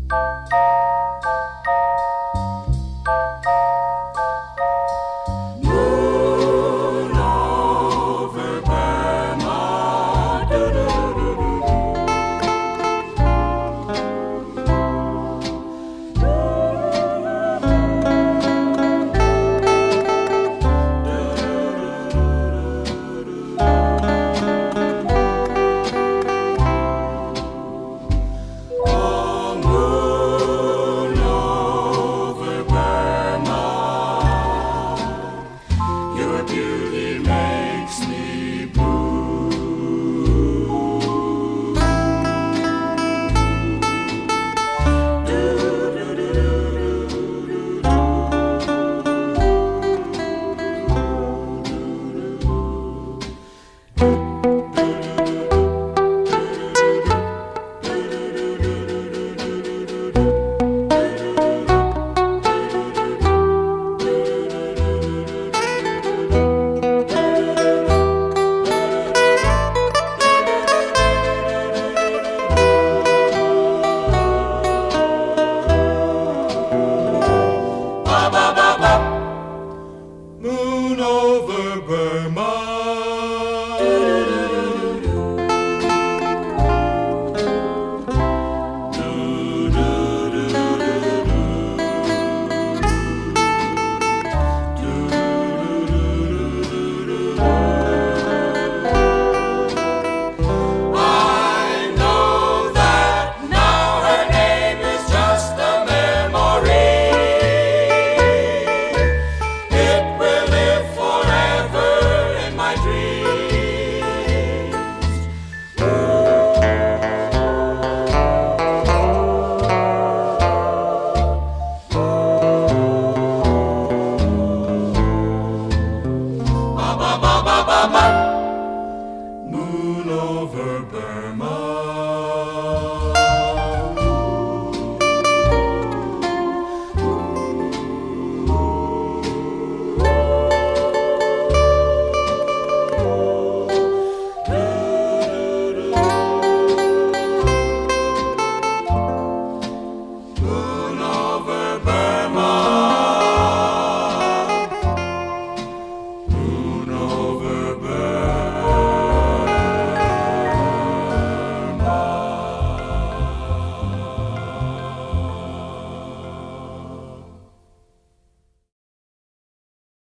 Moon over Burma, oh, moon over Burma, your beauty makes me blue. Ba ba ba ba. Moon over Burma. I know that now her name is just a memory. It will live forever in my dreams. Ba ba ba ba ba ba. Moon over Burma.